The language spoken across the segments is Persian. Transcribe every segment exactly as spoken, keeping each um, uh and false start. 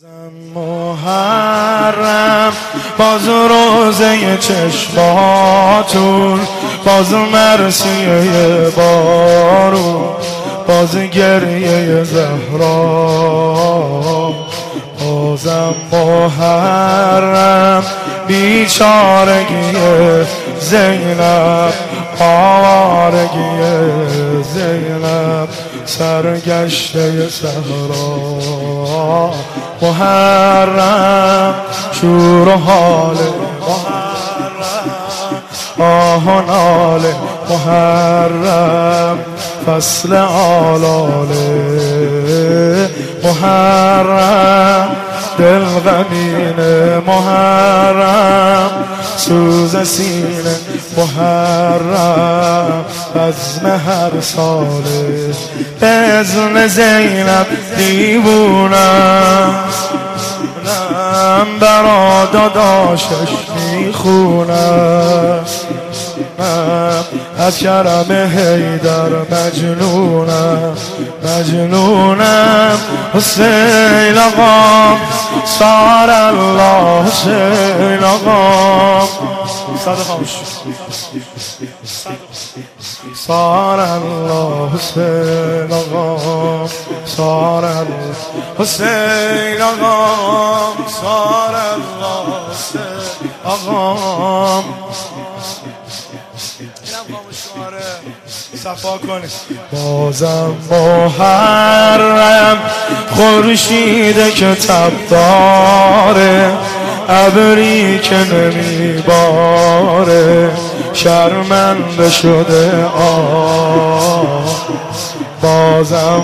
محرم باز روزه چشماتون، باز مرسیه بارون، باز گریه زهرا، بازم محرم بیچارگی زینب، آوارگی زینب، سرگشته صحرا. محرم شور و حال محرم، آه و ناله محرم، فصل آلاله محرم، دل غمینه محرم، سوز سینه محرم، بزم هر ساله بزم زینب دیوونم، برا داداشش میخونم، از کرم حیدر مجنونم مجنونم. حسین آقا سار الله، حسین آقا صد خاموش سار الله، حسین آقا سار الله، حسین آقا سار الله، حسین آقا صفا کنید. بازم محرم خورشید که تب داره، ابری که نمیباره، شرمنده شده آه. بازم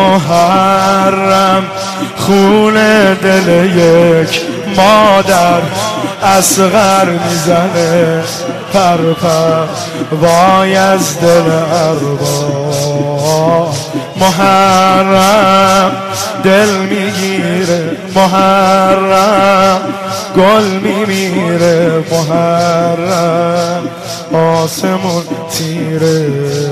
محرم خون دل یک مادر اصغر میزنه پر پر، وای از دل ارباب. محرم دل میگیره محرم، گل میمیره محرم، آسمون تیره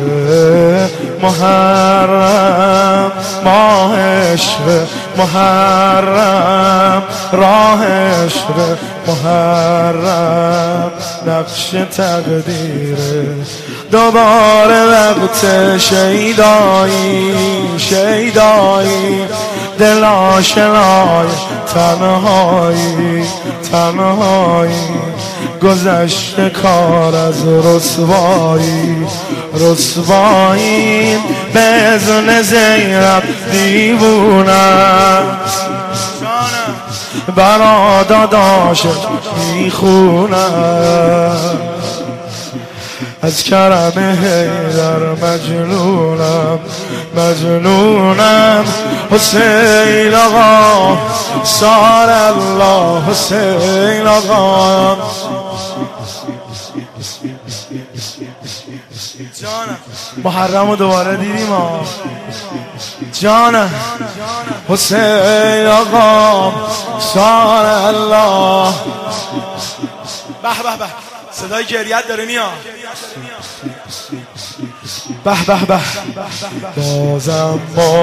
محرم، ماه عشق محرم، راه عشق محرم، نقش تقدیره. دوباره وقت شیدایی شیدایی، دل آشنای تنهایی تنهایی، گذشت کار از رسوایی رسوایی، به اذن زینب دیوونم، برا داداشت میخونم، از کرم حیدر مجنونم مجنونم. حسین آقا سار الله، حسین آقا جانم. محرم رو دوباره دیدیم ها جانم. حسین آقا سار الله. به به به، صدای گریت داره میاد. به به به. بازم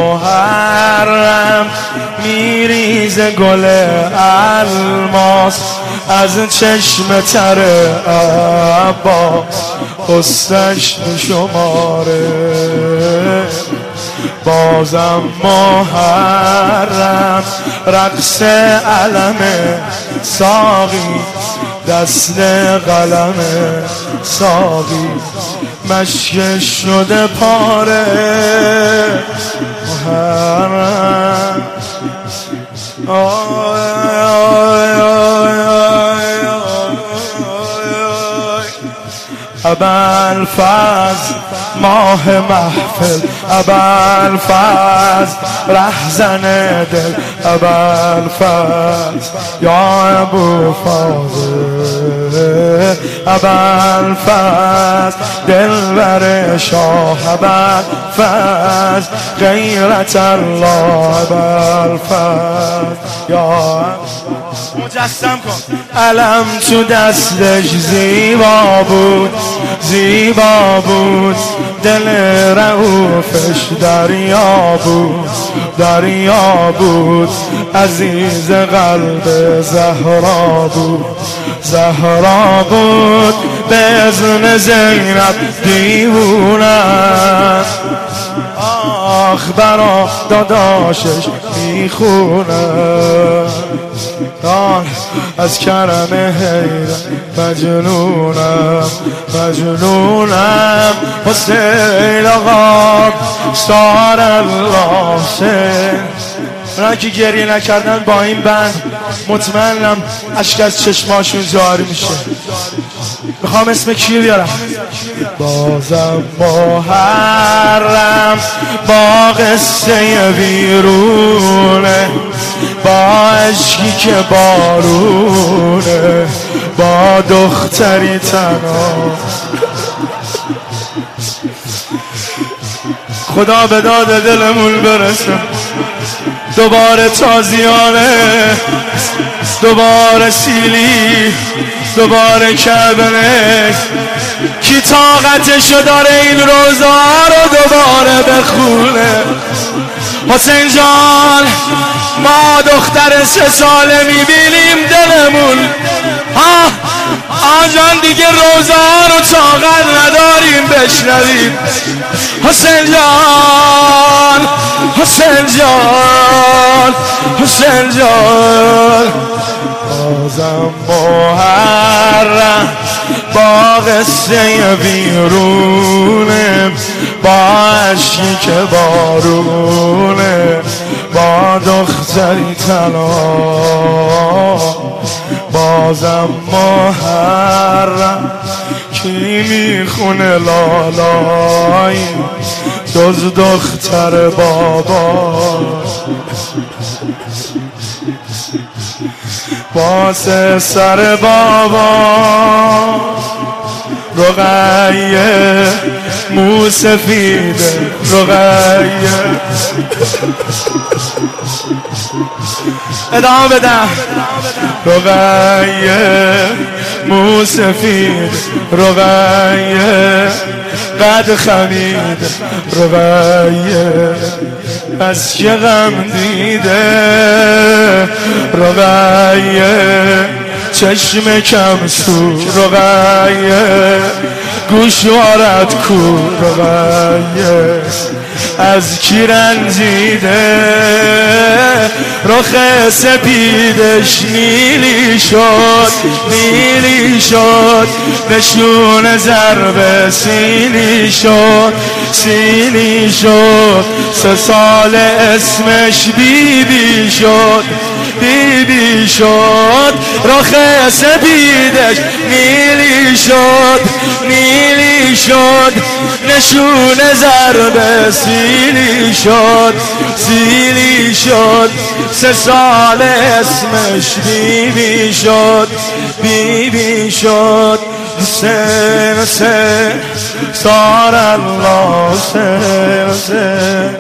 محرم میریزه گل الماس از چشم تر عباس، حسنش شماره. بازم محرم رقص علم ساقی، دست قلم ساقی، مشکش شده پاره محرم. ابوالفضل ماه محفل، ابوالفضل رهزن دل، ابوالفضل یا ابوالفضل، ابوالفضل دلبر شاه، ابوالفضل غیرت الله، ابوالفضل یا مجسم کن. علم تو دستش زیبا بود، زیبا بود، دل رعوفش دریا بود، دریا بود، عزیز قلب زهرا بود، زهرا بود، به اذن زینب دیوونه. آخ برا داداشش میخونه، از کرم حیرت مجنونم، مجنونم. حسین آقا سار الله حسین. اونا که گریه نکردن با این بند مطمئنم اشک از چشماشون جاری میشه. میخوام اسم کی بیارم؟ بازم محرم با قصه ویرونه، با عشقی که بارونه، با دختری تنها. خدا به داد دلمون برسه. دوباره تازیانه، دوباره سیلی، دوباره کربلک. کی طاقتشو داره این روزا رو دوباره بخونه؟ حسین جان ما دختر سه ساله میبینیم دلمون ها آجان دیگه روزا رو طاقت نداریم بشنویم. حسین جان، حسین جان، حسین جان. بازم محرم با قصه ویرونه، با عشقی که بارونه، با دختری تنها. بازم محرم کی میخونه لالایی جز دختر بابا. واسه سر بابا رقیه مو سفیده، رقیه. ادامه بدم. رقیه مو سفید، رقیه قد خمید، رقیه از که غم دیده، رقیه چشم کم سو، رقیه گوشوارت کو، رقیه از کی رنجیده، رخ سپیدش نیلی شد، نیلی شد، نشون ضرب سیلی شد، سیلی شد. سه سال اسمش بی بی شد، بی بی شد، رخ سپیدش نیلی شد، نیلی شد، نشون ضرب سیلی شد، سیلی شد. سه سال اسمش بی بی شد، بی بی شد. حسین حسین سار الله حسین حسین.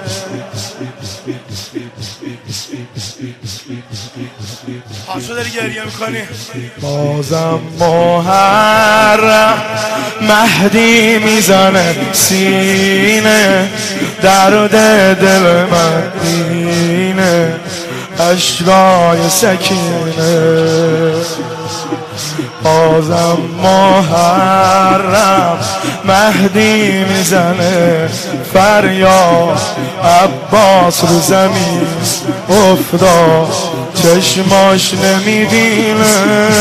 پاشو داری گریه میکنی. بازم محرم مهدی میزنه سینه، درد دل من اینه، اشکای سکینه. بازم محرم مهدی میزنه فریاد، عباس رو زمین افتاد چشماش نمیبینه.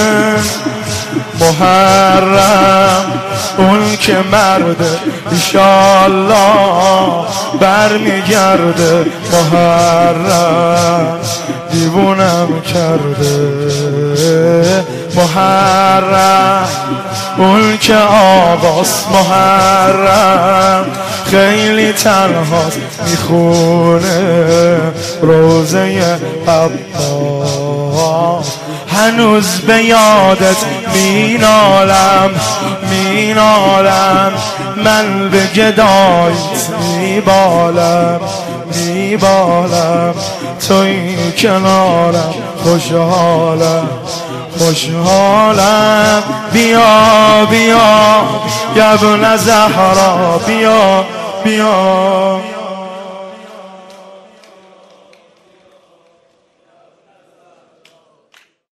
محرم اون که مرده ایشالله برمیگرده، محرم دیوونم کرده. محرم اون که آقاست، محرم خیلی تنهاست میخونه روزه عباس. هنوز به یادت مینالم، مینالم، من به گدایت میبالم، میبالم، توی کنارم خوشحالم خوشحالم بیا بیا یا ابن زهرا بیا بیا